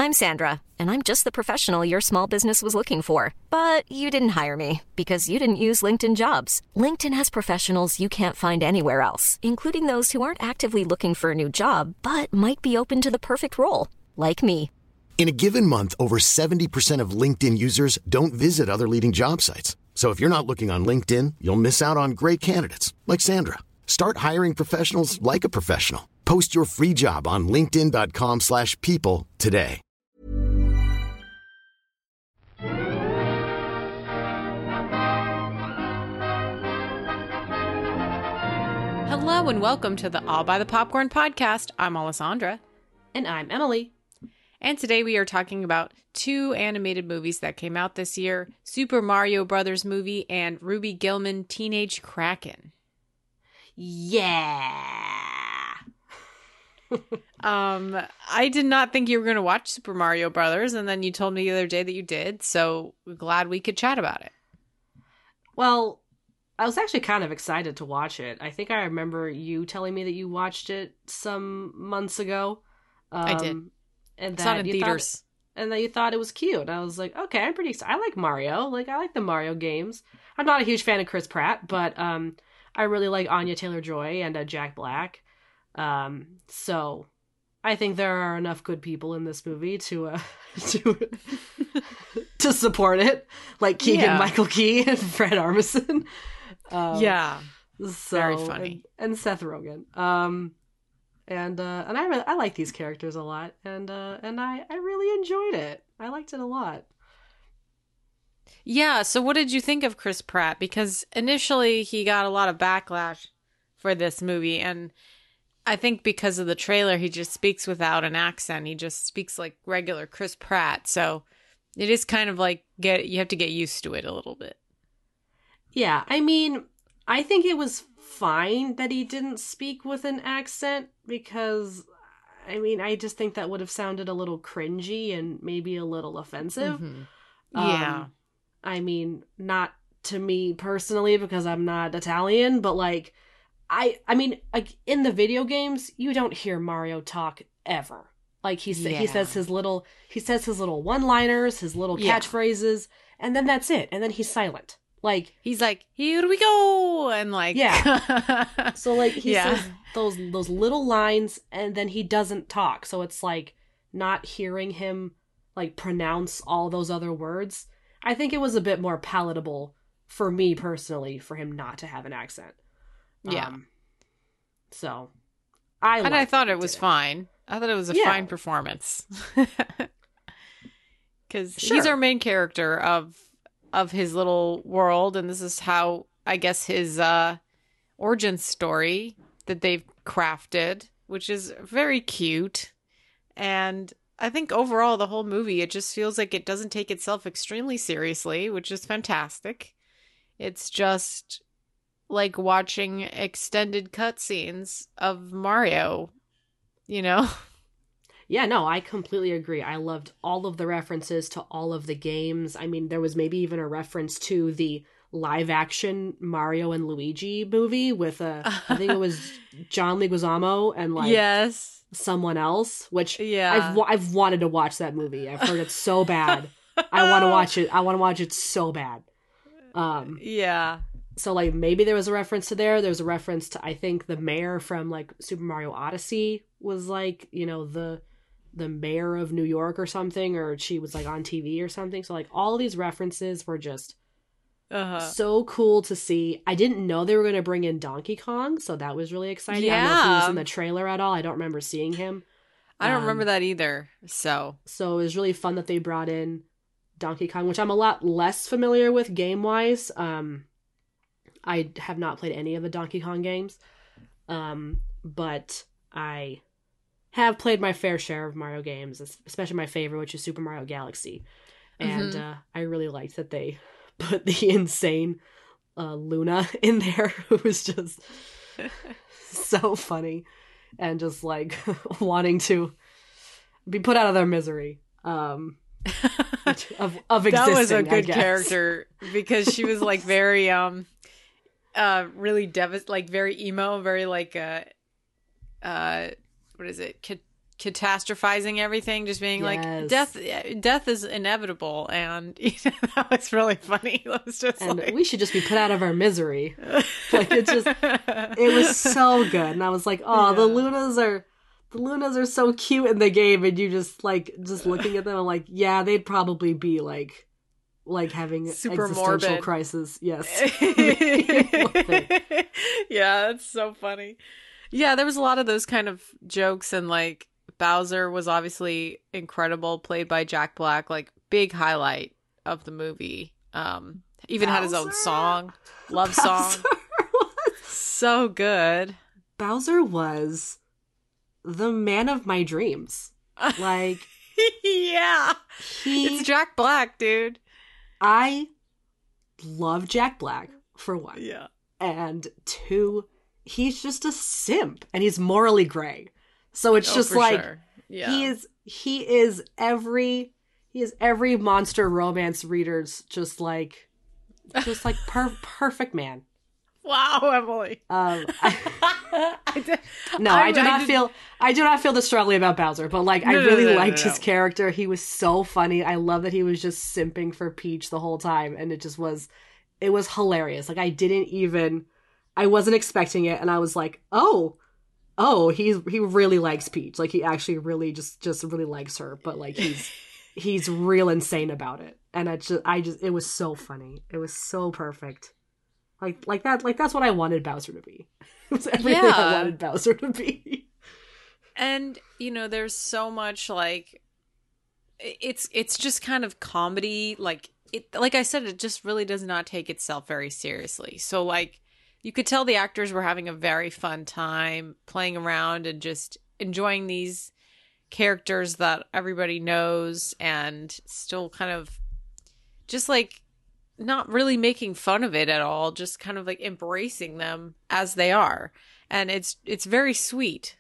I'm Sandra, and I'm just the professional your small business was looking for. But you didn't hire me because you didn't use LinkedIn Jobs. LinkedIn has professionals you can't find anywhere else, including those who aren't actively looking for a new job, but might be open to the perfect role, like me. In a given month, over 70% of LinkedIn users don't visit other leading job sites. So if you're not looking on LinkedIn, you'll miss out on great candidates like Sandra. Start hiring professionals like a professional. Post your free job on linkedin.com/people today. Hello and welcome to the All by the Popcorn podcast. I'm Alessandra. And I'm Emily. And today we are talking about two animated movies that came out this year, Super Mario Brothers movie and Ruby Gillman Teenage Kraken. Yeah. I did not think you were going to watch Super Mario Brothers, and then you told me the other day that you did, so we're glad we could chat about it. Well, I was actually kind of excited to watch it. I think I remember you telling me that you watched it some months ago. I did. And it's not in theaters. And that you thought it was cute. I was like, okay, I'm pretty excited. I like Mario. I like the Mario games. I'm not a huge fan of Chris Pratt, but I really like Anya Taylor-Joy and Jack Black. So I think there are enough good people in this movie to support it, like Keegan-Michael Key and Fred Armisen. Yeah, so, very funny, and Seth Rogen. And I like these characters a lot, and I really enjoyed it. I liked it a lot. Yeah, so what did you think of Chris Pratt? Because initially he got a lot of backlash for this movie, and I think because of the trailer, he just speaks without an accent. He just speaks like regular Chris Pratt. So it is kind of like you have to get used to it a little bit. Yeah, I mean, I think it was fine that he didn't speak with an accent because, I mean, I just think that would have sounded a little cringy and maybe a little offensive. Mm-hmm. Yeah. I mean, not to me personally because I'm not Italian, but I mean, in the video games, you don't hear Mario talk ever. He says his little one-liners, his little catchphrases, and then that's it. And then he's silent. He's like, here we go, and yeah. So he says those little lines, and then he doesn't talk. So it's not hearing him pronounce all those other words. I think it was a bit more palatable for me personally for him not to have an accent. Yeah. So I thought it was fine. I thought it was a fine performance. Because he's our main character of his little world, and this is how, I guess, his origin story that they've crafted, which is very cute. And I think overall, the whole movie, it just feels like it doesn't take itself extremely seriously, which is fantastic. It's just like watching extended cutscenes of Mario, you know? Yeah, no, I completely agree. I loved all of the references to all of the games. I mean, there was maybe even a reference to the live-action Mario and Luigi movie with, I think it was John Leguizamo and, yes, someone else, which I've wanted to watch that movie. I've heard it's so bad. I want to watch it. I want to watch it so bad. Yeah. So, maybe there was a reference to there. There's a reference to, I think, the mayor from, Super Mario Odyssey was, the mayor of New York or something, or she was, on TV or something. So, all these references were just so cool to see. I didn't know they were going to bring in Donkey Kong, so that was really exciting. Yeah. I don't know if he was in the trailer at all. I don't remember seeing him. I don't remember that either, So it was really fun that they brought in Donkey Kong, which I'm a lot less familiar with game-wise. I have not played any of the Donkey Kong games, but I have played my fair share of Mario games, especially my favorite, which is Super Mario Galaxy. And I really liked that they put the insane Luna in there, who was just so funny and just wanting to be put out of their misery. Of existing. That was a good character because she was very really very emo, very what is it? catastrophizing everything, just being like, Yes. death is inevitable, and that was really funny. It was just And like, we should just be put out of our misery. Like, it was so good. And I was like, oh, Yeah. the Lunas are so cute in the game, and you just looking at them, I'm like, yeah, they'd probably be like having Super existential morbid. crisis. Yes. Yeah, that's so funny. Yeah, there was a lot of those kind of jokes, and like Bowser was obviously incredible, played by Jack Black, like big highlight of the movie. Even had his own Bowser? song, love song. So good. Bowser was the man of my dreams. Like, Yeah. It's Jack Black, dude. I love Jack Black, for one. Yeah. And two, he's just a simp, and he's morally gray. So it's just for like, sure. Yeah. he is every monster romance reader's just like perfect man. Wow, Emily. I do not feel this strongly about Bowser, but like, I really liked his character. He was so funny. I love that he was just simping for Peach the whole time, and it was hilarious. Like, I wasn't expecting it, and I was like, oh, he really likes Peach. Like, he actually really just really likes her, but like, he's real insane about it. And it was so funny. It was so perfect. Like that's what I wanted Bowser to be. It was everything I wanted Bowser to be. And, there's so much, like, it's just kind of comedy. Like I said, it just really does not take itself very seriously. So, like, you could tell the actors were having a very fun time playing around and just enjoying these characters that everybody knows, and still kind of just, like, not really making fun of it at all, just kind of like embracing them as they are. And it's very sweet.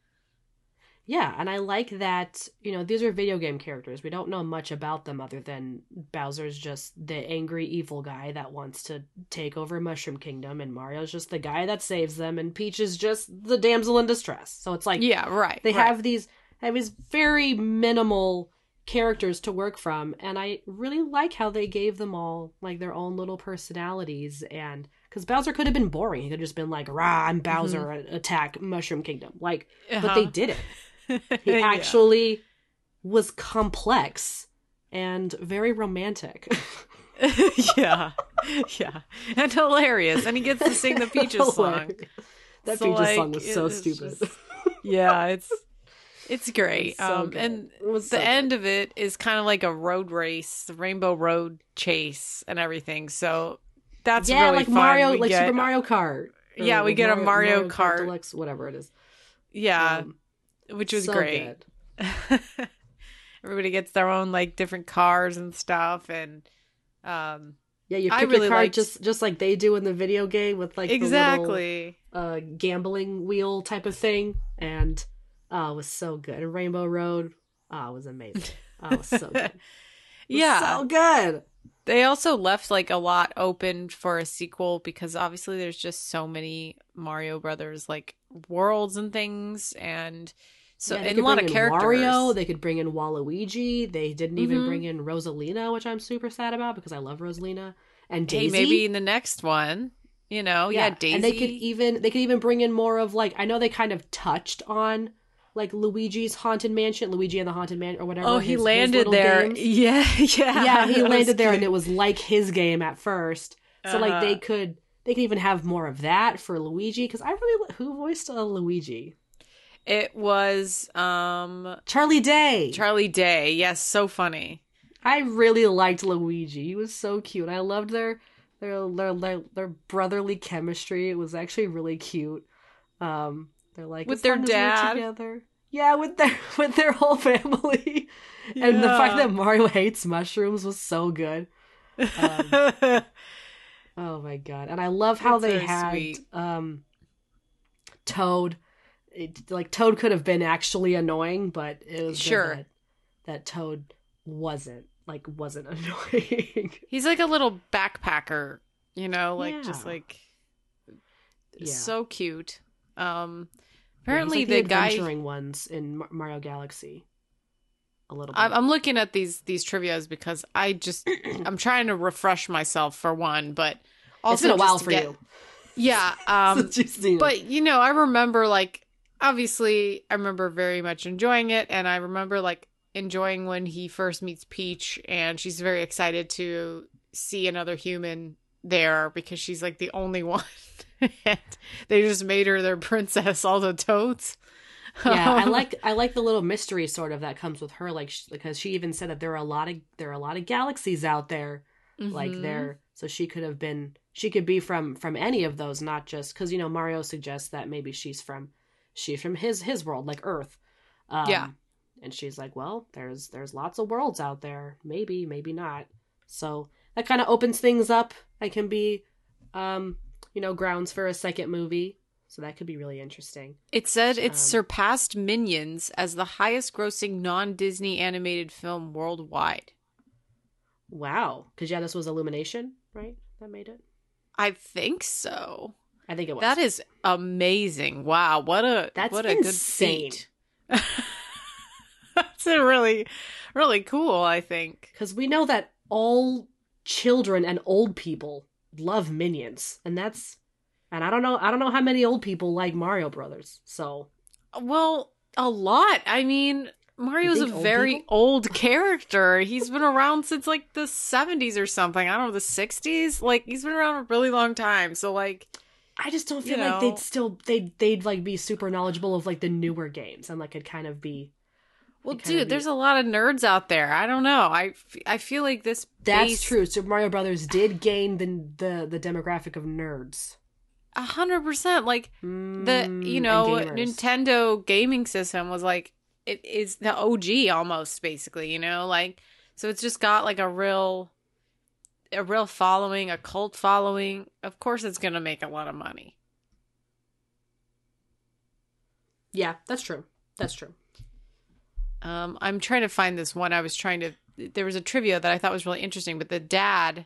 Yeah, and I like that, these are video game characters. We don't know much about them other than Bowser's just the angry evil guy that wants to take over Mushroom Kingdom, and Mario's just the guy that saves them, and Peach is just the damsel in distress. So it's like, yeah, right. They have these very minimal characters to work from, and I really like how they gave them all like their own little personalities. And because Bowser could have been boring, he could have just been like, rah, I'm Bowser, attack Mushroom Kingdom, like, but they didn't. He actually was complex and very romantic. yeah and hilarious, and he gets to sing the Peaches song. That Peaches song was so stupid. Yeah, it's great. So and so the end of it is kind of like a road race, the Rainbow Road chase and everything. So that's really like fun. Mario, like Super Mario Kart. Yeah, we get a Mario Kart Deluxe, whatever it is. Yeah, which was so great. Everybody gets their own like different cars and stuff, and yeah, you pick your car just like they do in the video game with like exactly the little, gambling wheel type of thing, and it was so good. And Rainbow Road, it was amazing. It was so good. Yeah, so good. They also left like a lot open for a sequel, because obviously there's just so many Mario Brothers like worlds and things, and so and a lot of characters. Mario, they could bring in Waluigi. They didn't even bring in Rosalina, which I'm super sad about because I love Rosalina. And Daisy. Hey, maybe in the next one, Daisy. And they could even bring in more of like, I know they kind of touched on like Luigi's Haunted Mansion, Luigi and the Haunted Mansion, or whatever. Oh, he landed there. Games. Yeah. Yeah, he landed there, and it was like his game at first. So like they could even have more of that for Luigi, because who voiced Luigi? It was Charlie Day. Charlie Day. Yes, so funny. I really liked Luigi. He was so cute. I loved their brotherly chemistry. It was actually really cute. They're like, with their dad together. Yeah, with their whole family. Yeah. And the fact that Mario hates mushrooms was so good. Oh my god. And I love how they had sweet. Toad. Toad could have been actually annoying, but it was good that Toad wasn't annoying. He's like a little backpacker, just like so cute. Apparently, he's the like guy. adventuring ones in Mario Galaxy. A little bit. I'm looking at these trivias because I'm trying to refresh myself for one, but also It's been a while just to for get- you. Yeah. Since you've seen it. But I remember obviously I remember very much enjoying it, and I remember enjoying when he first meets Peach and she's very excited to see another human there because she's the only one. And they just made her their princess, all the toads. Yeah, I like the little mystery sort of that comes with her, because she even said that there are a lot of galaxies out there, so she could be from any of those, not just because Mario suggests that maybe she's from his world, like Earth. Yeah, and she's like, well, there's lots of worlds out there, maybe not. So that kind of opens things up. That can be, grounds for a second movie. So that could be really interesting. It said it surpassed Minions as the highest grossing non-Disney animated film worldwide. Wow. Because, this was Illumination, right? That made it? I think so. I think it was. That is amazing. Wow. What a good feat. That's a really, really cool, I think. Because we know that all children and old people love Minions. And I don't know how many old people like Mario Brothers. So, well, a lot. I mean, Mario's a very old character. He's been around since the 70s or something. I don't know, the 60s. He's been around a really long time. So I just don't feel like they'd be super knowledgeable of the newer games and it'd kind of be. Well, dude, there's a lot of nerds out there. I don't know. I feel like this. That's true. Super Mario Brothers did gain the demographic of nerds. 100%. Nintendo gaming system was it is the OG almost, basically, so it's just got a real following, a cult following. Of course it's gonna make a lot of money. Yeah, that's true. I'm trying to find this one. There was a trivia that I thought was really interesting, but the dad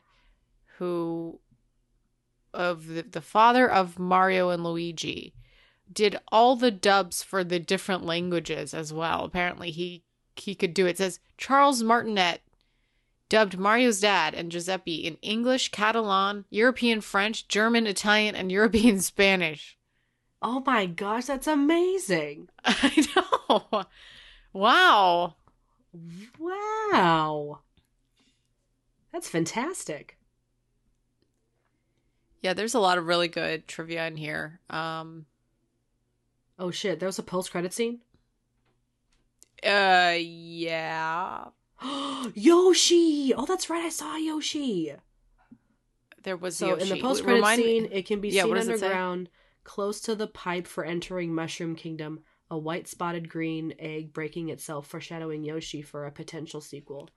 of the father of Mario and Luigi did all the dubs for the different languages as well. Apparently he could do it. It says Charles Martinet dubbed Mario's dad and Giuseppe in English, Catalan, European French, German, Italian, and European Spanish. Oh my gosh, that's amazing. I know. Wow. That's fantastic. Yeah, there's a lot of really good trivia in here. Oh shit, there was a post-credit scene? Yeah. Yoshi! Oh, that's right, I saw Yoshi! There was so Yoshi. In the post-credit scene, it can be seen underground, it close to the pipe for entering Mushroom Kingdom, a white spotted green egg breaking itself, foreshadowing Yoshi for a potential sequel.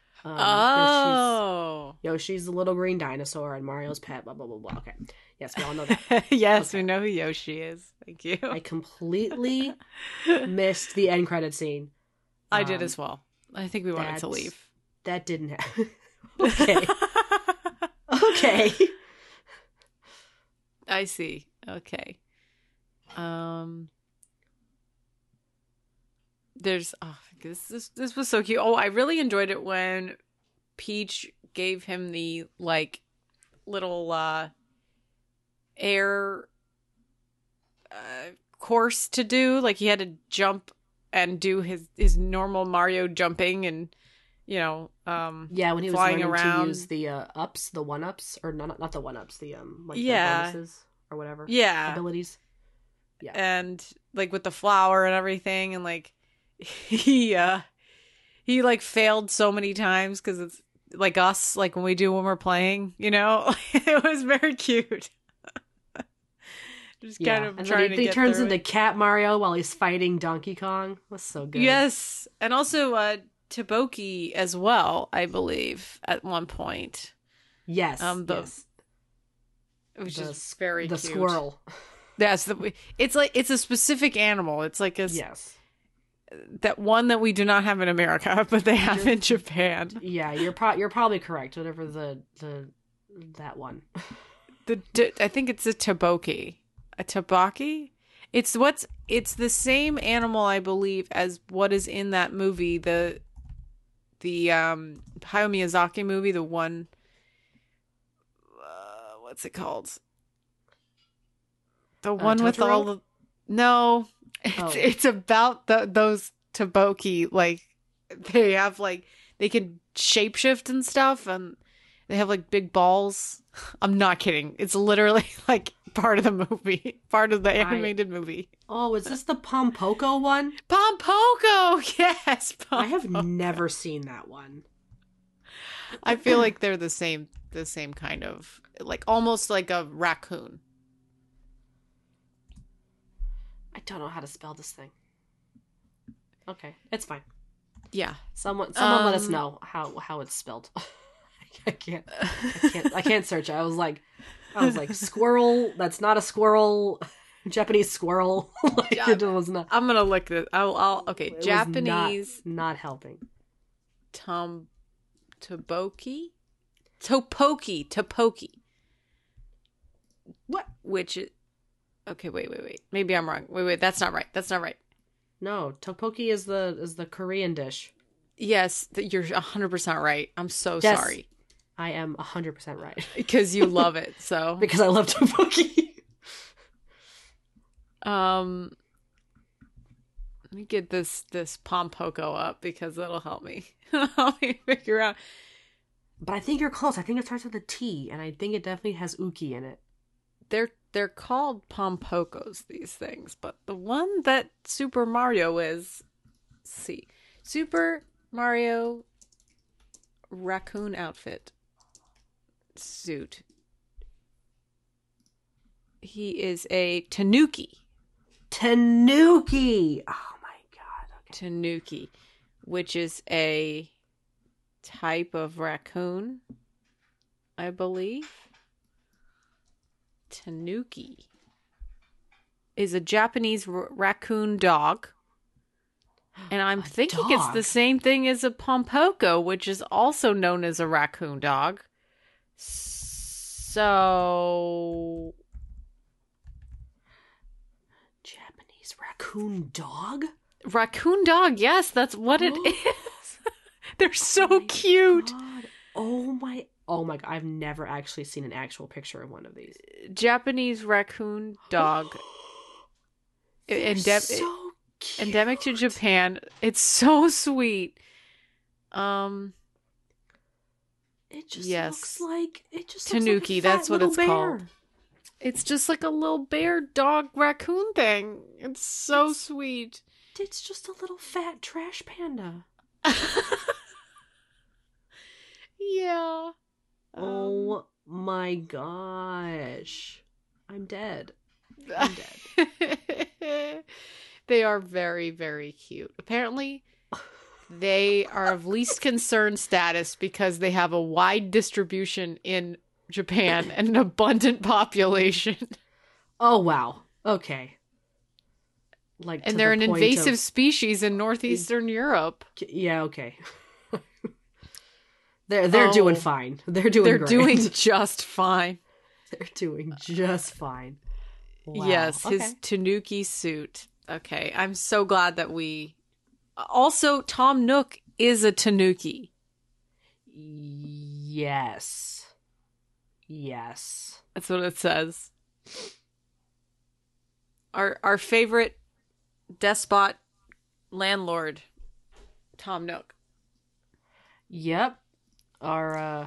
Yoshi's the little green dinosaur and Mario's pet, blah, blah, blah, blah. Okay. Yes, we all know that. Yes, okay. We know who Yoshi is. Thank you. I completely missed the end credit scene. I did as well. I think we wanted to leave. That didn't happen. Okay. Okay. I see. Okay. This was so cute. Oh, I really enjoyed it when Peach gave him the little air course to do. He had to jump and do his normal Mario jumping and when he was flying learning around. To use the ups, the 1-ups, or not the 1-ups, the the bonuses or whatever. Yeah. Abilities. Yeah. And with the flower and everything, and he failed so many times because it's us, when we do when we're playing, it was very cute. Just kind of and trying then to he get turns through into it. Cat Mario while he's fighting Donkey Kong. That's so good. Yes, and also Taboki as well, I believe, at one point. Yes. Yes. Which is very the cute. Squirrel. Yes, it's a specific animal. It's yes. That one that we do not have in America, but they have in Japan. Yeah, you're probably correct. Whatever that one. I think it's a Taboki. A Tabaki? It's the same animal, I believe, as what is in that movie, the Hayao Miyazaki movie, the one, what's it called? The one with Totoro? all the, no, Oh. it's about those Taboki, like they have like they can shapeshift and stuff, and they have like big balls. I'm not kidding. It's literally like part of the movie, part of the animated movie. Oh, is this the Pompoko one? Pompoko, yes. I have Pompoko. never seen that one. I feel like they're the same kind of, like almost like a raccoon. I don't know how to spell this thing. Okay, it's fine. Yeah. Someone let us know how it's spelled. I can't search it. I was like squirrel. That's not a squirrel. Japanese squirrel. Like, Yeah. it was not. I'm gonna look this. Okay. It was Japanese not helping. Topoki. What? Which is okay. Wait. Maybe I'm wrong. Wait. That's not right. No, tteokbokki is the Korean dish. Yes, you're 100% right. I'm so Yes. sorry I am 100% right because you love it. So because I love tteokbokki. Let me get this Pompoko up because that'll help me. Help me figure out. But I think you're close. I think it starts with a T, and I think it definitely has uki in it. They're called Pompokos, these things, but the one that Super Mario is, see, Super Mario raccoon outfit suit. He is a tanuki. Tanuki. Oh my god. Okay. Tanuki, which is a type of raccoon, I believe. Tanuki is a Japanese raccoon dog. And I'm thinking it's the dog? same thing as a Pompoko, which is also known as a raccoon dog. So Japanese raccoon dog? raccoon dog, yes, that's what it is. They're so my cute. God. Oh my god, I've never actually seen an actual picture of one of these. Japanese raccoon dog. So cute. Endemic to Japan. It's so sweet. It just yes. looks like Tanuki, looks like a that's fat what little it's bear. called. It's just like a little bear dog raccoon thing. It's so sweet. It's just a little fat trash panda. Yeah. Oh my gosh. I'm dead. I'm dead. They are very, very cute. Apparently, they are of least concern status because they have a wide distribution in Japan and an abundant population. Oh wow. Okay. Like, And to they're the an point invasive of- species in northeastern Europe. Yeah, okay. They're doing fine. They're doing great. doing just fine. They're doing just fine. Wow. Yes, his Okay. Tanuki suit. Okay, I'm so glad that we... Also, Tom Nook is a Tanuki. Yes. Yes. That's what it says. Our favorite despot landlord, Tom Nook. Yep. Our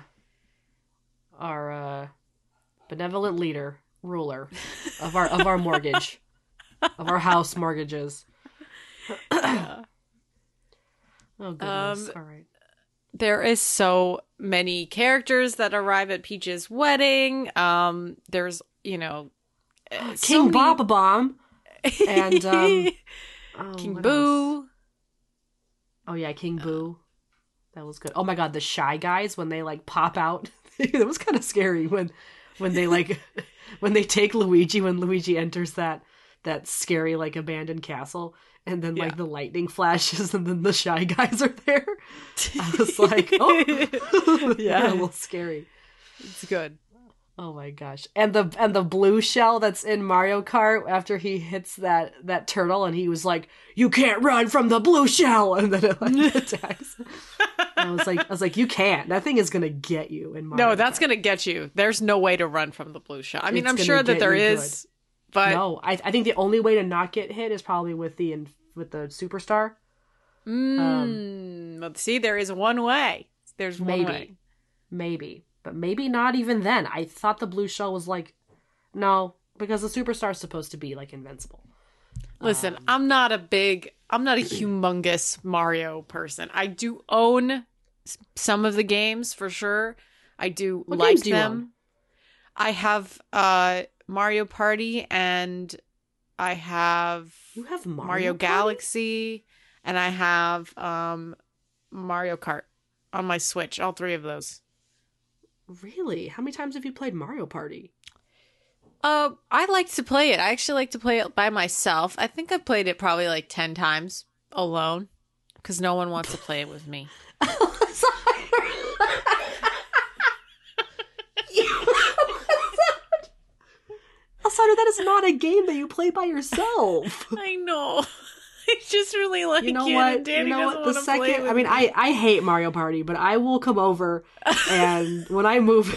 benevolent leader, ruler of our mortgage, of our house mortgages. Yeah. Oh goodness! All right. There is so many characters that arrive at Peach's wedding. There's, King so many- Bobabomb and King what Boo. else? Oh yeah, King Boo. That was good. Oh my god, the Shy Guys when they like pop out. It was kind of scary when they like when they take Luigi when Luigi enters that scary like abandoned castle and then like Yeah. the lightning flashes and then the Shy Guys are there. I was like, oh, Yeah. a little scary. It's good. Oh my gosh. And the blue shell that's in Mario Kart after he hits that turtle and he was like, "You can't run from the blue shell," and then it like attacks. I was like, you can't. That thing is gonna get you in Mario No, that's Kart. gonna get you. There's no way to run from the blue shell. I mean, It's I'm gonna sure that get there you is, but No, I think the only way to not get hit is probably with the superstar. well, see, there is one way. There's one way. Maybe. But maybe not even then. I thought the blue shell was like, no, because the superstar's supposed to be like invincible. Listen, I'm not a humongous Mario person. I do own some of the games for sure. I do What like games do you them. own? I have Mario Party, and I have You have Mario Party? Galaxy, and I have Mario Kart on my Switch. All three of those. Really? How many times have you played Mario Party? I like to play it. I actually like to play it by myself. I think I've played it probably like 10 times alone because no one wants to play it with me. Alessandra, that is not a game that you play by yourself. I know. I just really like You know it. what? And Danny You know doesn't what? The want to play second, with I mean, me. I hate Mario Party, but I will come over, and when I move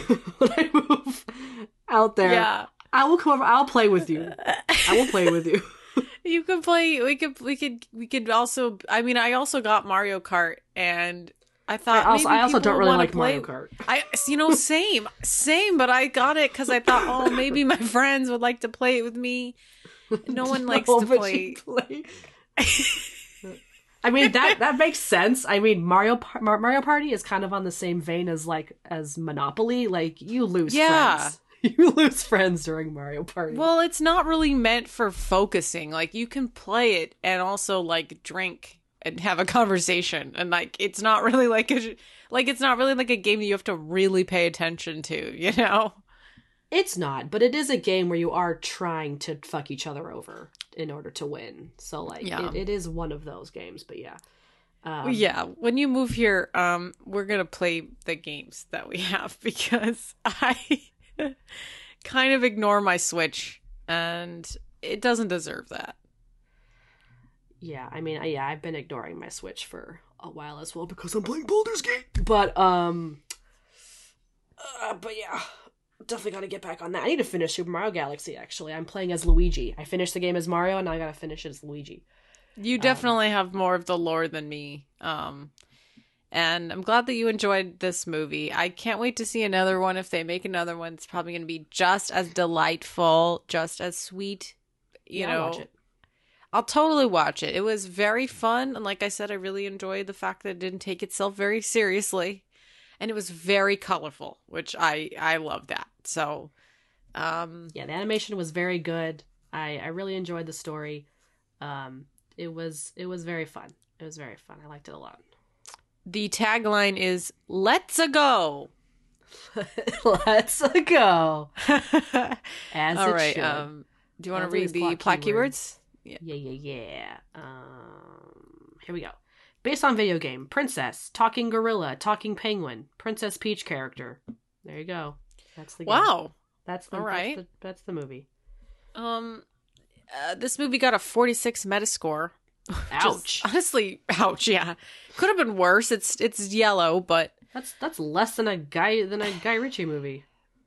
out there, Yeah. I will come over. I'll play with you. I will play with you. You could play. We could also. I mean, I also got Mario Kart, and I thought I also maybe don't people really wanna like play. Mario Kart. Same. But I got it because I thought, oh, maybe my friends would like to play it with me. No one likes to but play. you play. I mean that makes sense. I mean Mario Party is kind of on the same vein as Monopoly. Like you lose friends. You lose friends during Mario Party. Well, it's not really meant for focusing. Like you can play it and also like drink and have a conversation, and like it's not really like it's not really like a game that you have to really pay attention to. You know. It's not, but it is a game where you are trying to fuck each other over in order to win. So like it is one of those games, but yeah. Yeah, when you move here, we're going to play the games that we have because I kind of ignore my Switch and it doesn't deserve that. Yeah, I mean, I've been ignoring my Switch for a while as well because I'm playing Baldur's Gate. But yeah. Definitely got to get back on that. I need to finish Super Mario Galaxy, actually. I'm playing as Luigi. I finished the game as Mario, and now I got to finish it as Luigi. You definitely have more of the lore than me. And I'm glad that you enjoyed this movie. I can't wait to see another one. If they make another one, it's probably going to be just as delightful, just as sweet. You know, I'll watch it. I'll totally watch it. It was very fun. And like I said, I really enjoyed the fact that it didn't take itself very seriously. And it was very colorful, which I love that. So, yeah, the animation was very good. I really enjoyed the story. It was very fun. It was very fun. I liked it a lot. The tagline is "Let's-a go." Let's go. As All it right. should. Do you want to That's read these the plot plot keywords. keywords? Yeah. Here we go. Based on video game, princess, talking gorilla, talking penguin, Princess Peach character. There you go. That's the game. Wow. That's the, All right. That's the movie. This movie got a 46 Metascore. Ouch. Honestly, ouch. Yeah, could have been worse. It's yellow, but That's less than a Guy Ritchie movie.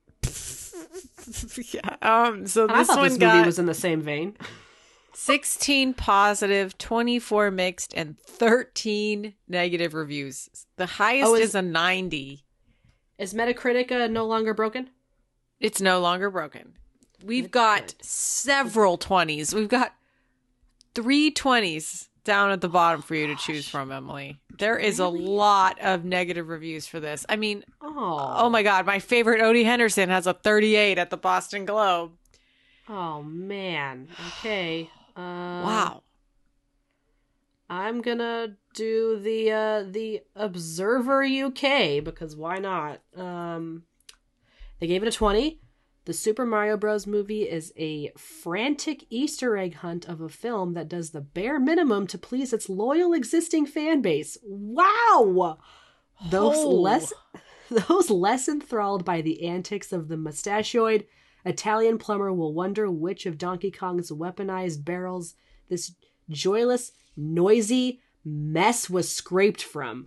yeah. So And I this thought one this got movie was in the same vein. 16 positive, 24 mixed, and 13 negative reviews. The highest is a 90. Is Metacritic no longer broken? It's no longer broken. We've got several 20s. We've got 3 20s down at the bottom for you to choose from, Emily. There is a lot of negative reviews for this. I mean, oh my God, my favorite Odie Henderson has a 38 at the Boston Globe. Oh man. Okay. Wow. I'm gonna do the Observer UK because why not? They gave it a 20. The Super Mario Bros. Movie is a frantic Easter egg hunt of a film that does the bare minimum to please its loyal existing fan base. Wow! those less enthralled by the antics of the mustachioed Italian plumber will wonder which of Donkey Kong's weaponized barrels this joyless, noisy mess was scraped from.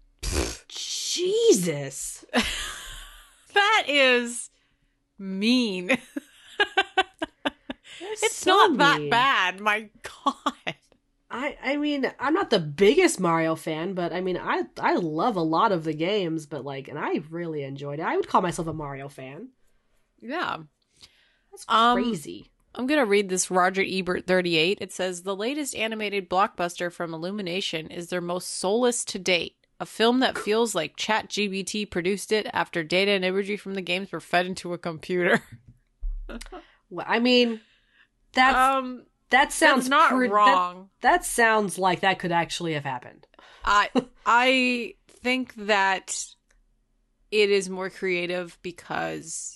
Jesus. That is mean. It's so not that mean. bad, my God. I mean, I'm not the biggest Mario fan, but I mean, I love a lot of the games, but like, and I really enjoyed it. I would call myself a Mario fan. Yeah. That's crazy. I'm going to read this Roger Ebert 38. It says, the latest animated blockbuster from Illumination is their most soulless to date. A film that feels like ChatGPT produced it after data and imagery from the games were fed into a computer. Well, I mean, that sounds not wrong. That sounds like that could actually have happened. I think that it is more creative because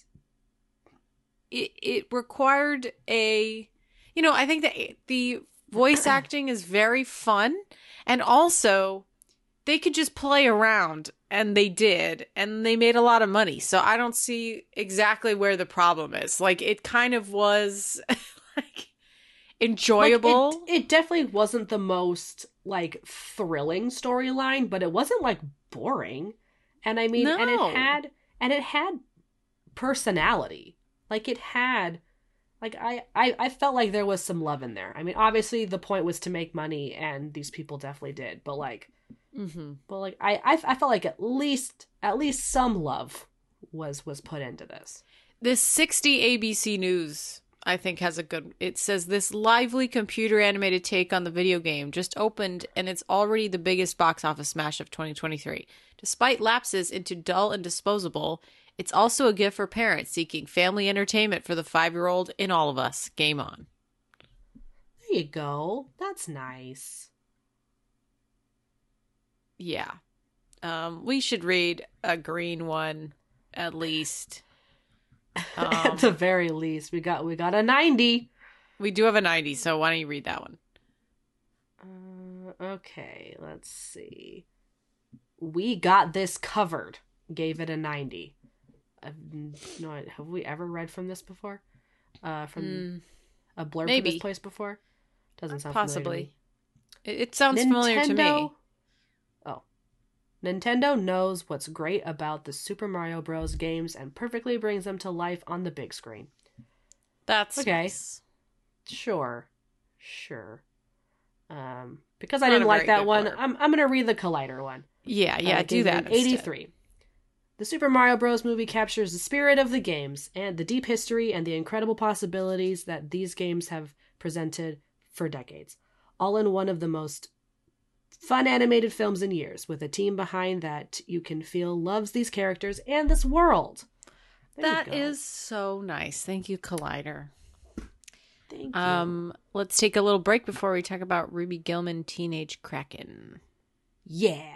it required I think that the voice acting is very fun, and also they could just play around, and they did, and they made a lot of money. So I don't see exactly where the problem is. Like, it kind of was like enjoyable. Like, it definitely wasn't the most like thrilling storyline, but it wasn't like boring. And I mean, No. and it had personality. Like, it had, like, I felt like there was some love in there. I mean, obviously the point was to make money, and these people definitely did. But like, I felt like at least some love was put into this. This 60 ABC News, I think, has a good... It says, this lively computer animated take on the video game just opened, and it's already the biggest box office smash of 2023. Despite lapses into dull and disposable, it's also a gift for parents seeking family entertainment for the 5-year-old in all of us. Game on. There you go. That's nice. Yeah. We should read a green one, at least. At the very least, we got a 90. We do have a 90, so why don't you read that one? Okay, let's see. We Got This Covered gave it a 90. No, have we ever read from this before? From a blurb from this place before? Doesn't sound possibly. Familiar to me. It sounds familiar to me. Oh. Nintendo knows what's great about the Super Mario Bros. Games and perfectly brings them to life on the big screen. That's okay. Nice. Sure. Because I didn't like that one, blurb. I'm going to read the Collider one. Yeah, do that. 83. The Super Mario Bros. Movie captures the spirit of the games and the deep history and the incredible possibilities that these games have presented for decades, all in one of the most fun animated films in years, with a team behind that you can feel loves these characters and this world. That is so nice. Thank you, Collider. Thank you. Let's take a little break before we talk about Ruby Gillman Teenage Kraken. Yeah.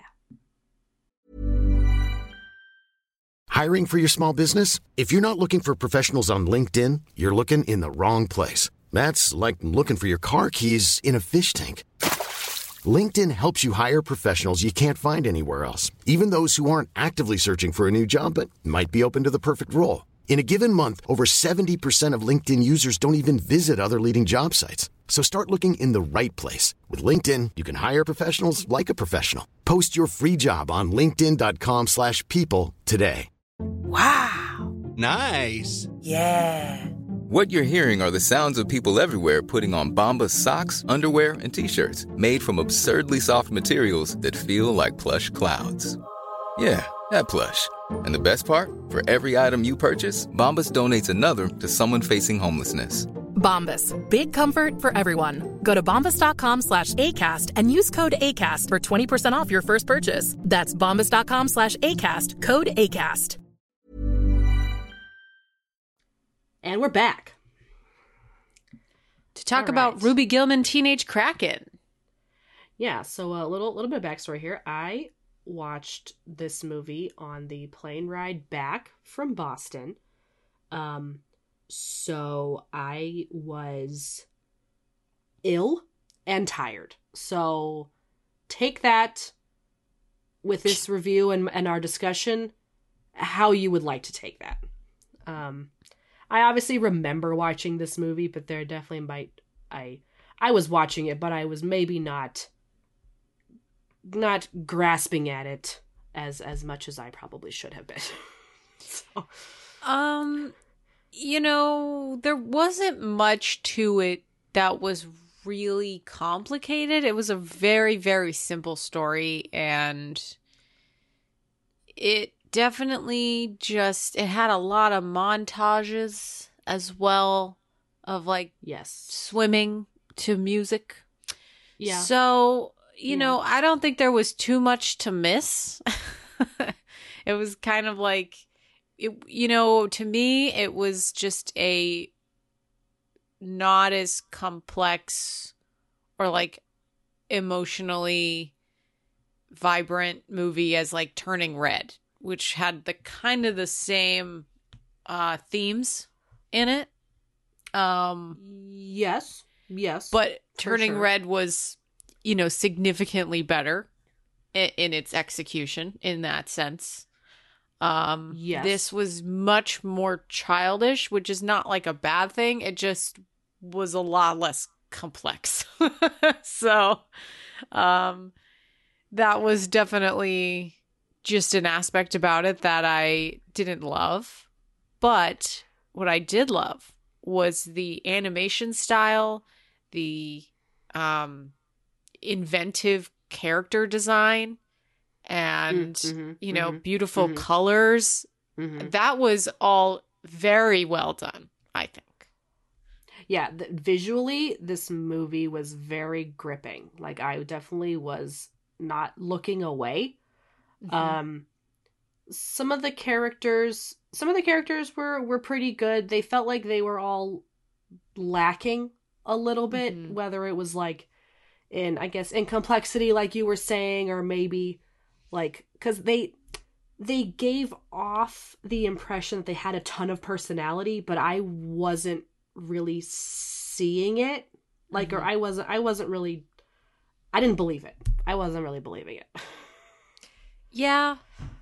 Hiring for your small business? If you're not looking for professionals on LinkedIn, you're looking in the wrong place. That's like looking for your car keys in a fish tank. LinkedIn helps you hire professionals you can't find anywhere else, even those who aren't actively searching for a new job but might be open to the perfect role. In a given month, over 70% of LinkedIn users don't even visit other leading job sites. So start looking in the right place. With LinkedIn, you can hire professionals like a professional. Post your free job on linkedin.com/people today. Wow. Nice. Yeah. What you're hearing are the sounds of people everywhere putting on Bombas socks, underwear, and T-shirts made from absurdly soft materials that feel like plush clouds. Yeah, that plush. And the best part? For every item you purchase, Bombas donates another to someone facing homelessness. Bombas. Big comfort for everyone. Go to bombas.com/ACAST and use code ACAST for 20% off your first purchase. That's bombas.com/ACAST. Code ACAST. And we're back. To talk All about right. Ruby Gillman Teenage Kraken. Yeah, so a little bit of backstory here. I watched this movie on the plane ride back from Boston. So I was ill and tired. So take that with this review and our discussion how you would like to take that. I obviously remember watching this movie, but there definitely I was watching it, but I was maybe not grasping at it as much as I probably should have been. So. There wasn't much to it that was really complicated. It was a very, very simple story, and it definitely it had a lot of montages as well of swimming to music. Yeah. So, I don't think there was too much to miss. It was kind of like, to me, it was just a not as complex or emotionally vibrant movie as Turning Red, which had the same themes in it. Yes. But Turning sure. Red was, significantly better in its execution in that sense. Yes. This was much more childish, which is not a bad thing. It just was a lot less complex. So, that was definitely just an aspect about it that I didn't love. But what I did love was the animation style, the inventive character design, and beautiful colors. That was all very well done, I think. Yeah, visually, this movie was very gripping. I definitely was not looking away. Some of the characters were pretty good. They felt like they were all lacking a little bit, whether it was in complexity, like you were saying, or maybe because they gave off the impression that they had a ton of personality, but I wasn't really seeing it. Or I wasn't really, I didn't believe it. I wasn't really believing it. Yeah.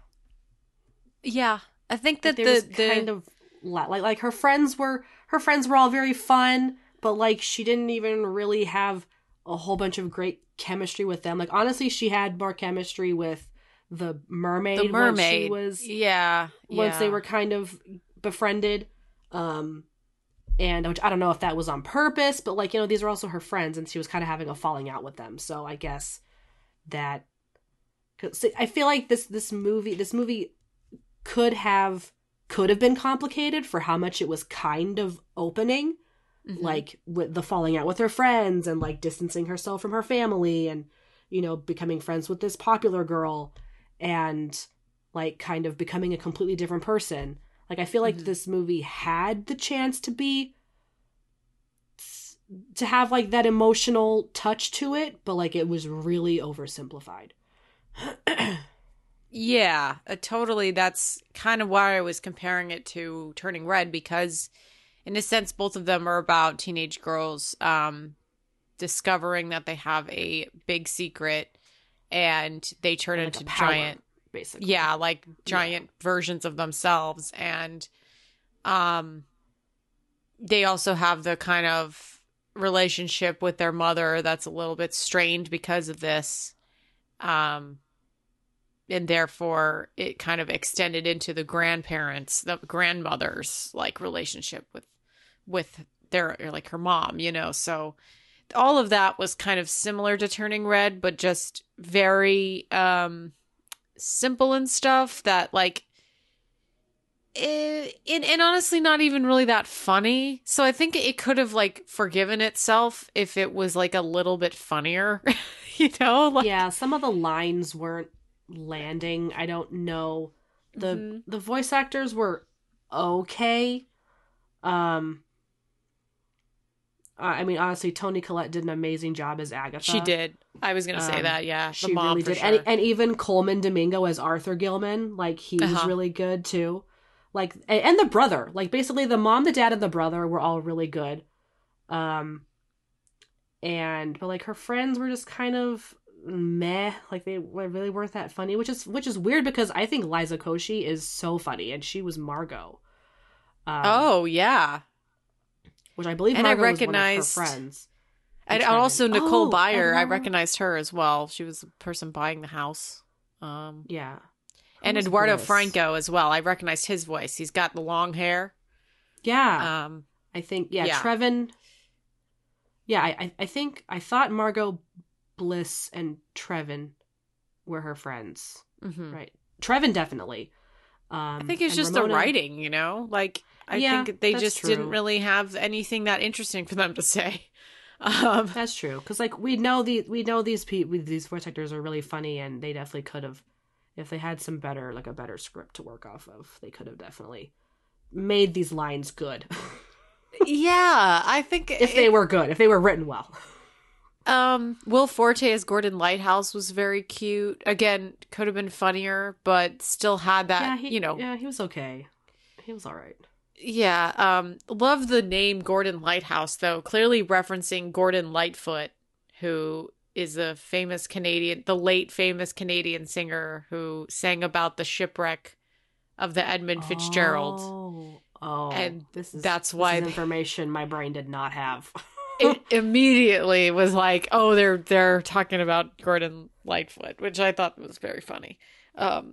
I think that the kind of her friends were all very fun, but she didn't even really have a whole bunch of great chemistry with them. Honestly, she had more chemistry with the mermaid. Once she was, once they were kind of befriended. And which I don't know if that was on purpose, but these are also her friends, and she was kind of having a falling out with them. So I guess that, cause I feel like this movie could have been complicated for how much it was kind of opening, with the falling out with her friends and distancing herself from her family and becoming friends with this popular girl and kind of becoming a completely different person. I feel like this movie had the chance to have that emotional touch to it, but it was really oversimplified. Yeah, totally. That's kind of why I was comparing it to Turning Red, because in a sense, both of them are about teenage girls discovering that they have a big secret, and they turn into giant, basically. Yeah, giant versions of themselves. And they also have the kind of relationship with their mother that's a little bit strained because of this. And therefore it kind of extended into the grandparents, the grandmother's relationship with their, her mom, so all of that was kind of similar to Turning Red, but just very simple and stuff that and honestly not even really that funny. So I think it could have forgiven itself if it was a little bit funnier. Yeah, some of the lines weren't landing. I don't know. The voice actors were okay. I mean, honestly, Toni Collette did an amazing job as Agatha. She did. I was gonna say that. Yeah, she really did. Sure. And even Coleman Domingo as Arthur Gilman, he was really good too. And the brother, basically the mom, the dad, and the brother were all really good. But her friends were just kind of meh, like they really weren't that funny, which is weird because I think Liza Koshy is so funny, and she was Margot. Oh yeah, which I believe and Margot I was one of her recognized friends. And Trevin. also Nicole Byer, I remember- recognized her as well. She was the person buying the house. Yeah. And Who's Eduardo Bliss? Franco as well. I recognized his voice. He's got the long hair. Yeah. I think, yeah. Trevin. Yeah, I thought Margot Bliss and Trevin were her friends. Mhm. Right. Trevin, definitely. I think it's and just Ramona- the writing, you know? Like, I think they that's just true. didn't really have anything that interesting for them to say. That's true, because like we know these people, these voice actors are really funny, and they definitely could have, if they had some better, like a better script to work off of, they could have definitely made these lines good. Yeah, I think if they were good, if they were written well. Will Forte as Gordon Lighthouse was very cute. Again, could have been funnier, but still had that, he was okay. He was all right. Yeah, love the name Gordon Lighthouse, though. Clearly referencing Gordon Lightfoot, who is the late famous Canadian singer who sang about the shipwreck of the Edmund Fitzgerald. Oh, and that's why information my brain did not have. It immediately was like, oh, they're talking about Gordon Lightfoot, which I thought was very funny. But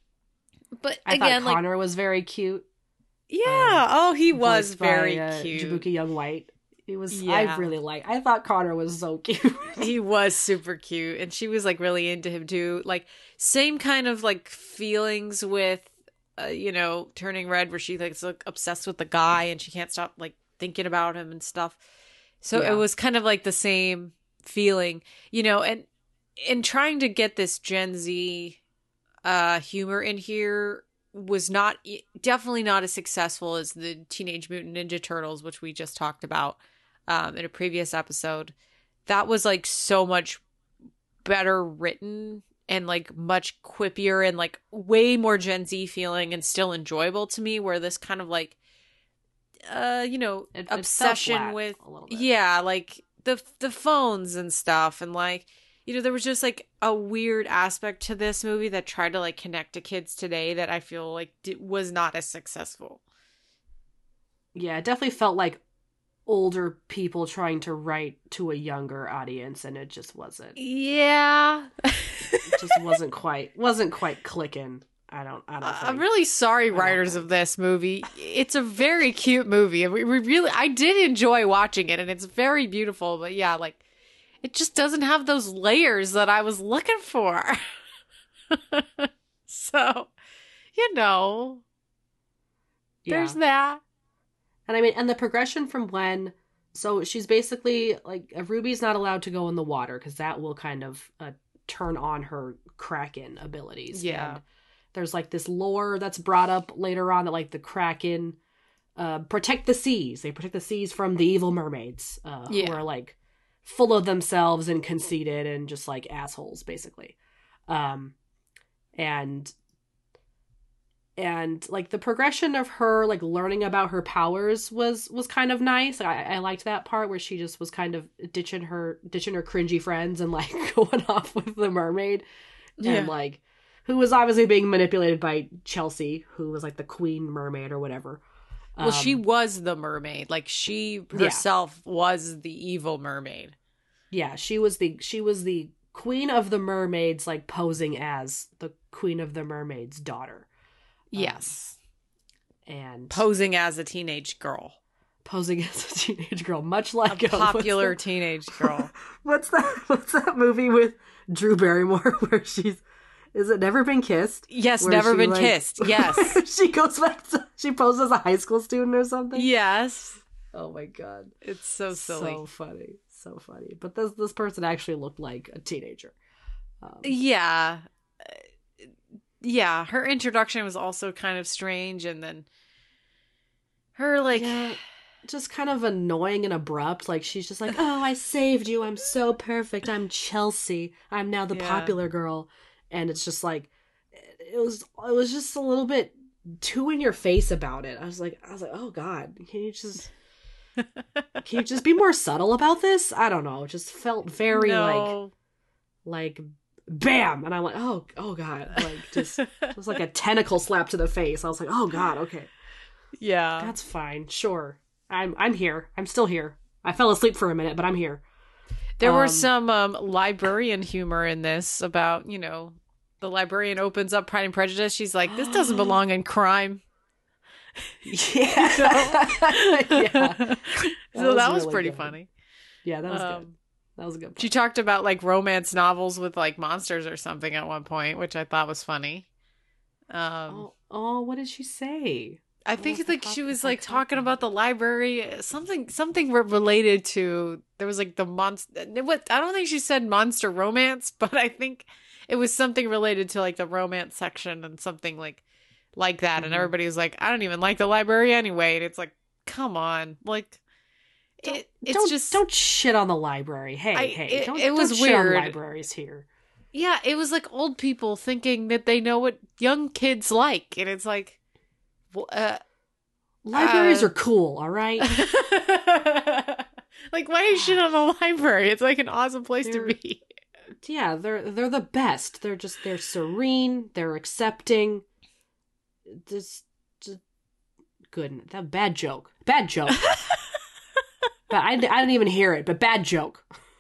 I again, thought Connor was very cute. Yeah. He was voiced by, very cute. Jabuki Young White. He was. Yeah. I thought Connor was so cute. He was super cute, and she was like really into him too. Like same kind of like feelings with, Turning Red, where she like obsessed with the guy and she can't stop like thinking about him and stuff. So Yeah. it was kind of like the same feeling, and in trying to get this Gen Z humor in here was definitely not as successful as the Teenage Mutant Ninja Turtles, which we just talked about in a previous episode. That was like so much better written and like much quippier and like way more Gen Z feeling and still enjoyable to me, where this kind of like It obsession fell flat with a little bit. like the phones and stuff, and like there was just like a weird aspect to this movie that tried to like connect to kids today that I feel like was not as successful. Yeah, it definitely felt like older people trying to write to a younger audience, and it just wasn't. Yeah. It just wasn't quite clicking. I don't I'm think. really sorry, writers of this movie. It's a very cute movie, and I did enjoy watching it, and it's very beautiful. But yeah, like it just doesn't have those layers that I was looking for. So, there's that. And I mean, and the progression from when, so she's basically like, Ruby's not allowed to go in the water because that will kind of turn on her Kraken abilities. Yeah. And there's like this lore that's brought up later on that like the Kraken protect the seas. They protect the seas from the evil mermaids who are like full of themselves and conceited and just like assholes, basically. And like the progression of her like learning about her powers was kind of nice. I liked that part where she just was kind of ditching her cringy friends and like going off with the mermaid, and like who was obviously being manipulated by Chelsea, who was like the queen mermaid or whatever. Well, she was the mermaid. Like she herself was the evil mermaid. Yeah, she was the queen of the mermaids, like posing as the queen of the mermaids' daughter. Yes. And posing as a teenage girl. Much like a popular teenage girl. What's that movie with Drew Barrymore where is it Never Been Kissed? Yes, where Never she, Been like, Kissed. Yes. She goes back she poses as a high school student or something? Yes. Oh my god. It's so silly. So funny. But this person actually looked like a teenager. Yeah. Yeah, her introduction was also kind of strange, and then her like just kind of annoying and abrupt. Like she's just like, "Oh, I saved you. I'm so perfect. I'm Chelsea. I'm now the popular girl." And it's just like it was just a little bit too in your face about it. I was like, "Oh god, can you just be more subtle about this?" I don't know. It just felt very like like bam, and I'm like, oh god, like just it was like a tentacle slap to the face. I was like, oh god, okay, Yeah. that's fine, sure. I'm here. I'm still here. I fell asleep for a minute, but I'm here. There were some librarian humor in this about, the librarian opens up Pride and Prejudice. She's like, this doesn't belong in crime. Yeah. Yeah. So that was really pretty good. funny. Yeah, that was good. That was a good. She talked about like romance novels with like monsters or something at one point, which I thought was funny. What did she say? I think like she was like talking about the library, something related to, there was like the monster. I don't think she said monster romance, but I think it was something related to like the romance section and something like that. And everybody was like, I don't even like the library anyway. And it's like, come on, like don't shit on the library. Hey, it was don't weird. Shit on libraries here. Yeah, it was like old people thinking that they know what young kids like, and it's like, libraries are cool, all right? Like, why is shit on the library? It's like an awesome place to be. Yeah, they're the best. They're serene. They're accepting. Just good. That bad joke. But I didn't even hear it. But bad joke.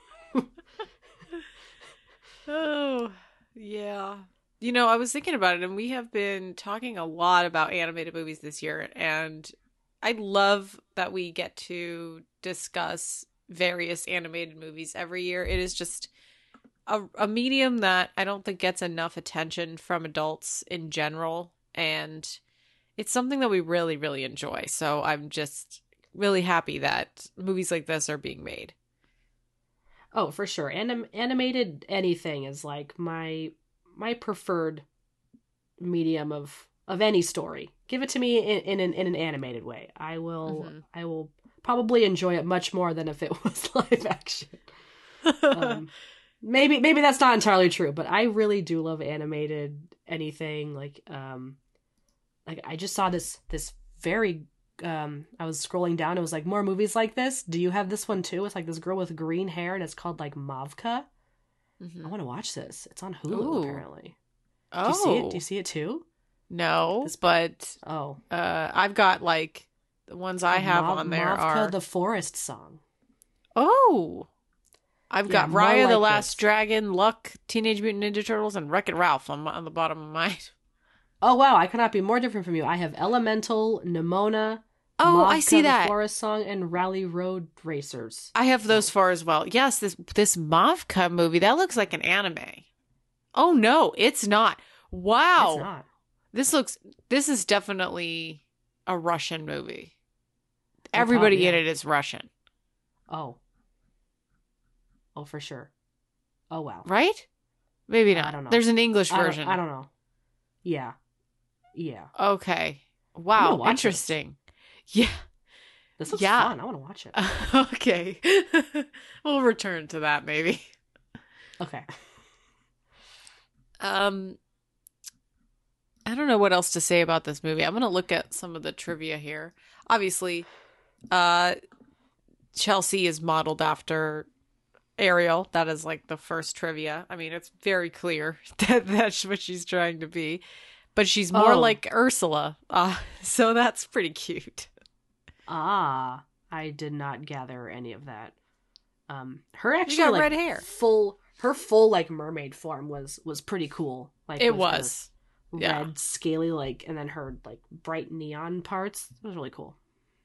Oh, yeah. I was thinking about it, and we have been talking a lot about animated movies this year, and I love that we get to discuss various animated movies every year. It is just a medium that I don't think gets enough attention from adults in general, and it's something that we really, really enjoy. So I'm just really happy that movies like this are being made. Oh, for sure. Animated anything is like my preferred medium of any story. Give it to me in an animated way. I will probably enjoy it much more than if it was live action. Maybe that's not entirely true, but I really do love animated anything. Like I just saw this very I was scrolling down, it was like more movies like this. Do you have this one too? It's like this girl with green hair and it's called like Mavka. I want to watch this. It's on Hulu apparently. Oh. Do you see it? Do you see it too? No, but I've got like the ones I have on there Mavka are the Forest Song. Oh. I've got more Raya the like Last this. Dragon, Luck, Teenage Mutant Ninja Turtles, and Wreck-It Ralph on the bottom of mine. Oh wow, I cannot be more different from you. I have Elemental, Nimona, Oh, Mavka I see that. the Forest Song, and Rally Road Racers. I have those four as well. Yes, this Mavka movie, that looks like an anime. Oh no, it's not. Wow. It's not. This is definitely a Russian movie. Everybody in it is Russian. Oh, for sure. Oh wow. Right? Maybe not. I don't know. There's an English version. I don't know. Yeah. Okay. I'm Wow. gonna watch Interesting. Yeah. This looks Yeah. fun. I want to watch it. Okay. We'll return to that maybe. Okay. I don't know what else to say about this movie. I'm going to look at some of the trivia here. Obviously, Chelsea is modeled after Ariel. That is like the first trivia. I mean, it's very clear that that's what she's trying to be. But she's more like Ursula. So that's pretty cute. I did not gather any of that. Her actually got like red hair. Her full like mermaid form was pretty cool. Like It with was. her Yeah. red scaly and then her like bright neon parts. It was really cool.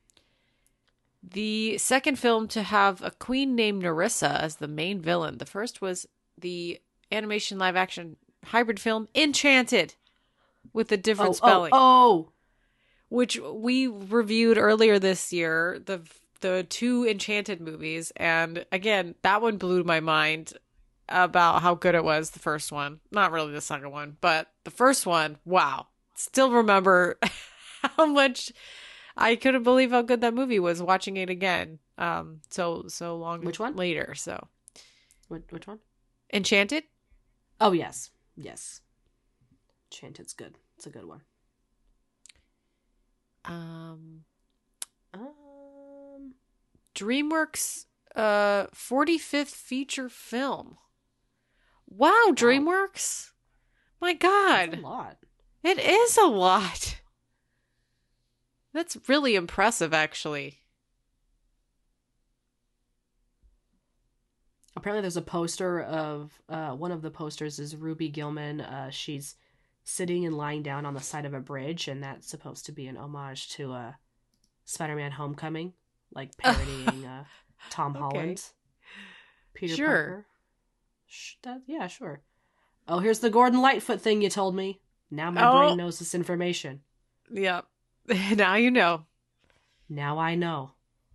The second film to have a queen named Nerissa as the main villain. The first was the animation live action hybrid film Enchanted with a different spelling. Which we reviewed earlier this year, the two Enchanted movies, and again, that one blew my mind about how good it was, the first one. Not really the second one, but the first one, wow. Still remember how much I couldn't believe how good that movie was watching it again. So long Which one? later, so. Which one? Enchanted? Oh, yes. Enchanted's good. It's a good one. DreamWorks 45th feature film. Wow, DreamWorks. My God. That's a lot. It is a lot. That's really impressive, actually. Apparently there's a poster of, one of the posters is Ruby Gilman. She's sitting and lying down on the side of a bridge, and that's supposed to be an homage to Spider-Man Homecoming, like parodying Tom Holland. Peter Sure. Parker. Yeah, sure. Oh, here's the Gordon Lightfoot thing you told me. Now my brain knows this information. Yep. Now you know. Now I know.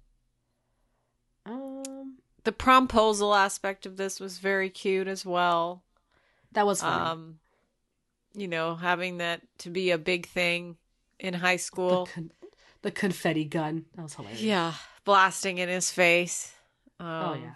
The promposal aspect of this was very cute as well. That was funny. You know, having that to be a big thing in high school. The confetti gun. That was hilarious. Yeah. Blasting in his face. Oh, yeah.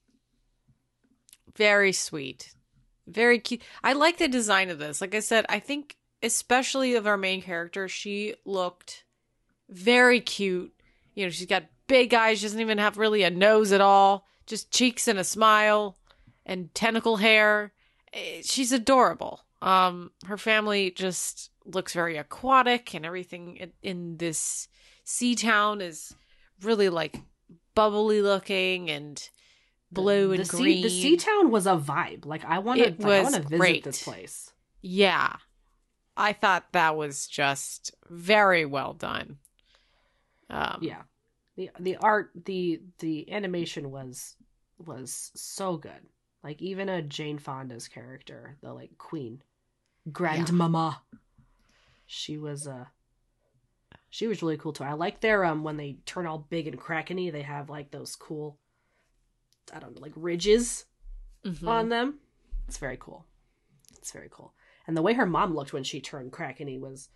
Very sweet. Very cute. I like the design of this. Like I said, I think especially of our main character, she looked very cute. You know, she's got big eyes. She doesn't even have really a nose at all. Just cheeks and a smile and tentacle hair. She's adorable. Her family just looks very aquatic, and everything in this sea town is really like bubbly looking and blue and green. The sea town was a vibe. Like I want to visit this place. Yeah. I thought that was just very well done. Yeah. The art, the animation was so good. Like even a Jane Fonda's character, the like queen, grandmama, she was really cool too. I like their when they turn all big and crackeny, they have like those cool, I don't know, like ridges on them. It's very cool. It's very cool. And the way her mom looked when she turned crackeny was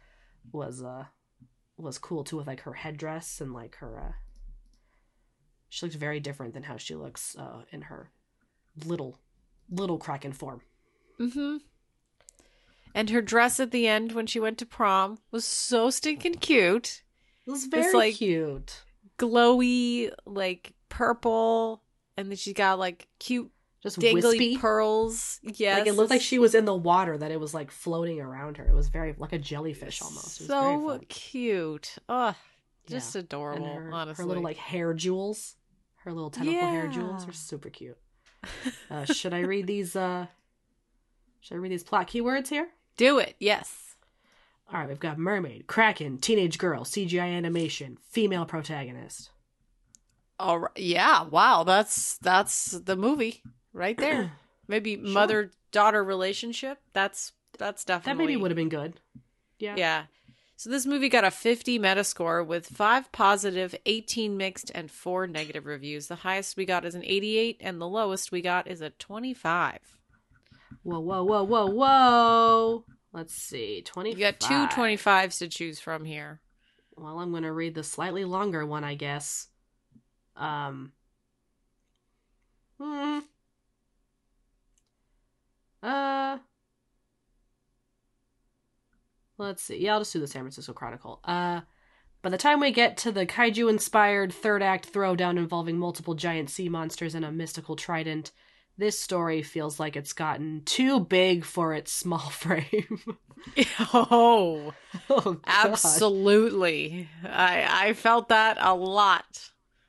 cool too, with like her headdress and like her she looked very different than how she looks in her little Kraken form. Mm-hmm. And her dress at the end when she went to prom was so stinking cute. It was very cute. Glowy, like purple, and then she got like cute, just dangly wispy pearls. Yes, like it looked like she was in the water, that it was like floating around her. It was very like a jellyfish almost. It was so very fun. Cute. Oh, just adorable. And honestly, her little like hair jewels, her little tentacle hair jewels are super cute. Should I read these? Should I read these plot keywords here? Do it. Yes. All right, we've got mermaid, kraken, teenage girl, CGI animation, female protagonist. All right. Yeah. Wow. That's the movie right there. Maybe mother-daughter relationship. That's definitely. That maybe would have been good. Yeah. Yeah. So this movie got a 50 Metascore with 5 positive, 18 mixed, and 4 negative reviews. The highest we got is an 88, and the lowest we got is a 25. Whoa. Let's see. 25. You got 2 25s to choose from here. Well, I'm going to read the slightly longer one, I guess. Let's see. Yeah, I'll just do the San Francisco Chronicle. By the time we get to the kaiju-inspired third act throwdown involving multiple giant sea monsters and a mystical trident, this story feels like it's gotten too big for its small frame. Oh, absolutely. I felt that a lot.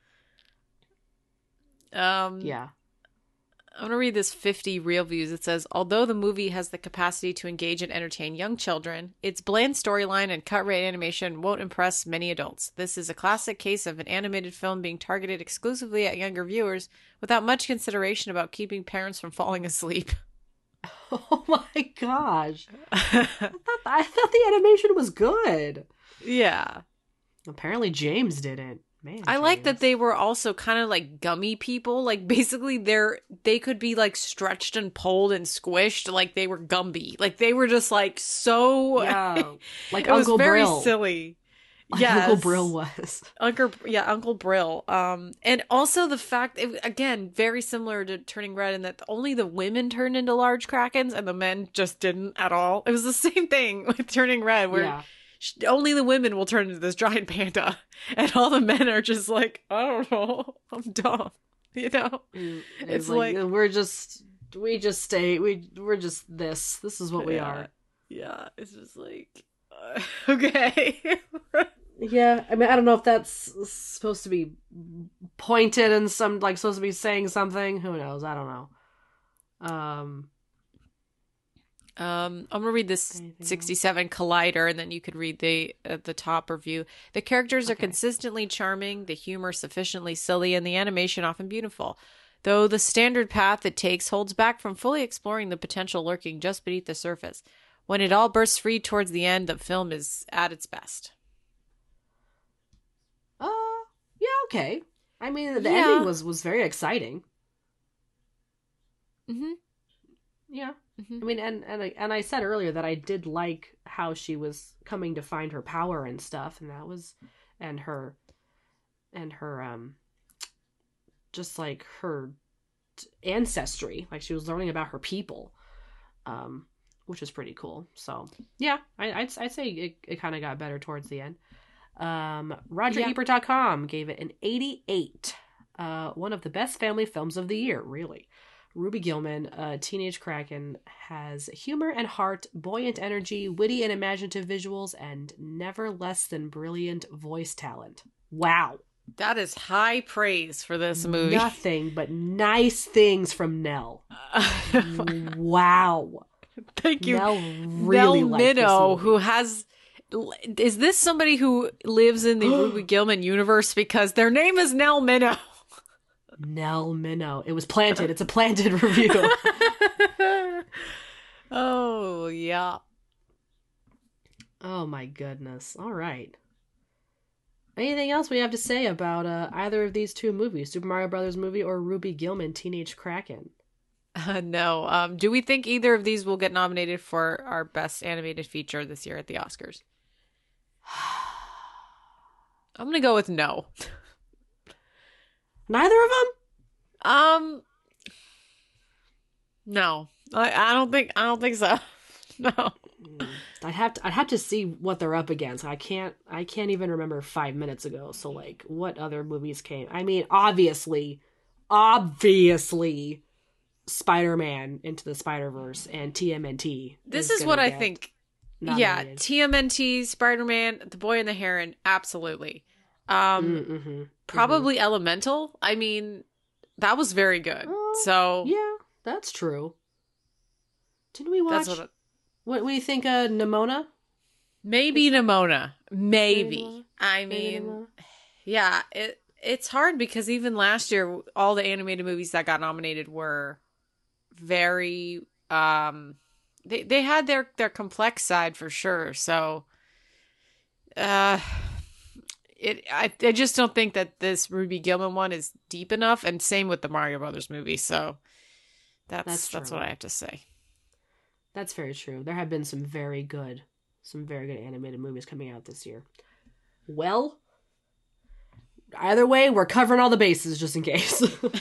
Yeah. I'm going to read this 50 real views. It says, although the movie has the capacity to engage and entertain young children, its bland storyline and cut-rate animation won't impress many adults. This is a classic case of an animated film being targeted exclusively at younger viewers without much consideration about keeping parents from falling asleep. Oh my gosh. I thought the animation was good. Yeah. Apparently James didn't. Man, I like that they were also kind of like gummy people. Like basically they could be like stretched and pulled and squished like they were Gumby. Like they were just like so like it Uncle was very Brill. Silly. Like Yes. Uncle Brill was. Uncle Brill. And also the fact, again, very similar to Turning Red in that only the women turned into large krakens and the men just didn't at all. It was the same thing with Turning Red where only the women will turn into this giant panda and all the men are just like, I don't know, I'm dumb. You know? It's like we're just we just stay. We're just this. This is what we are. Yeah, it's just like okay. Yeah, I mean, I don't know if that's supposed to be pointed and some like supposed to be saying something. Who knows? I don't know. I'm gonna read this 67 Collider, and then you could read the top review. The characters are consistently charming, the humor sufficiently silly, and the animation often beautiful. Though the standard path it takes holds back from fully exploring the potential lurking just beneath the surface. When it all bursts free towards the end, the film is at its best. Yeah, okay. I mean, the ending was very exciting. Mm-hmm. Yeah. Mm-hmm. I mean, and I said earlier that I did like how she was coming to find her power and stuff, and that was, and her just like her ancestry, like she was learning about her people, which is pretty cool. So yeah, I'd say it kind of got better towards the end. RogerEbert.com gave it an 88. One of the best family films of the year, really. Ruby Gillman, Teenage Kraken, has humor and heart, buoyant energy, witty and imaginative visuals, and never less than brilliant voice talent. Wow. That is high praise for this movie. Nothing but nice things from Nell. Wow. Thank you. Nell really Nell liked this Minow, movie. who has... Is this somebody who lives in the Ruby Gillman universe? Because their name is Nell Minow. Nell Minow. It was planted. It's a planted review. Oh, yeah. Oh, my goodness. All right. Anything else we have to say about either of these two movies, Super Mario Brothers movie or Ruby Gillman, Teenage Kraken? No. Do we think either of these will get nominated for our best animated feature this year at the Oscars? I'm going to go with no. Neither of them? No. I don't think so. No. I'd have to see what they're up against. I can't even remember 5 minutes ago. So like what other movies came? I mean, obviously Spider-Man Into the Spider-Verse and TMNT. This is what I think. nominated. Yeah, TMNT, Spider-Man, The Boy and the Heron, absolutely. Probably Elemental. I mean, that was very good. So yeah, that's true. Didn't we watch? What do you think? Nimona? Maybe Nimona. Maybe. I mean, yeah. It's hard because even last year, all the animated movies that got nominated were very. They had their complex side for sure. So, I just don't think that this Ruby Gillman one is deep enough, and same with the Mario Brothers movie. So, that's what I have to say. That's very true. There have been some very good animated movies coming out this year. Well, either way, we're covering all the bases just in case.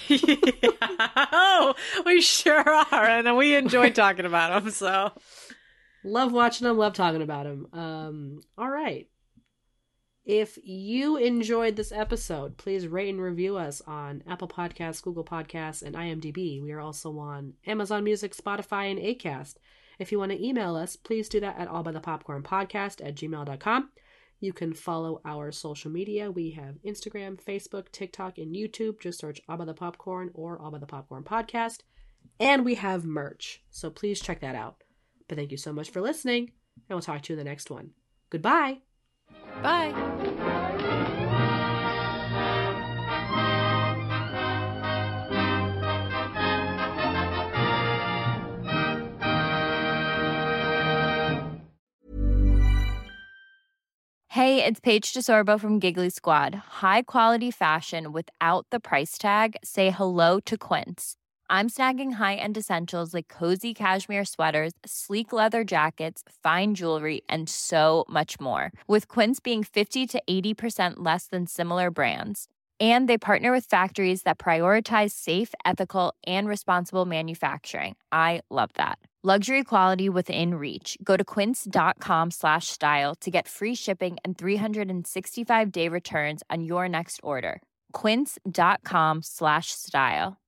Oh, we sure are, and we enjoy talking about them. So, love watching them, love talking about them. All right. If you enjoyed this episode, please rate and review us on Apple Podcasts, Google Podcasts, and IMDb. We are also on Amazon Music, Spotify, and Acast. If you want to email us, please do that at allbythepopcornpodcast@gmail.com. You can follow our social media. We have Instagram, Facebook, TikTok, and YouTube. Just search All By The Popcorn or All By The Popcorn Podcast. And we have merch, so please check that out. But thank you so much for listening, and we'll talk to you in the next one. Goodbye. bye. Hey, it's Paige DeSorbo from Giggly Squad. High quality fashion without the price tag. Say hello to Quince. I'm snagging high-end essentials like cozy cashmere sweaters, sleek leather jackets, fine jewelry, and so much more. With Quince being 50 to 80% less than similar brands. And they partner with factories that prioritize safe, ethical, and responsible manufacturing. I love that. Luxury quality within reach. Go to quince.com/style to get free shipping and 365-day returns on your next order. Quince.com/style.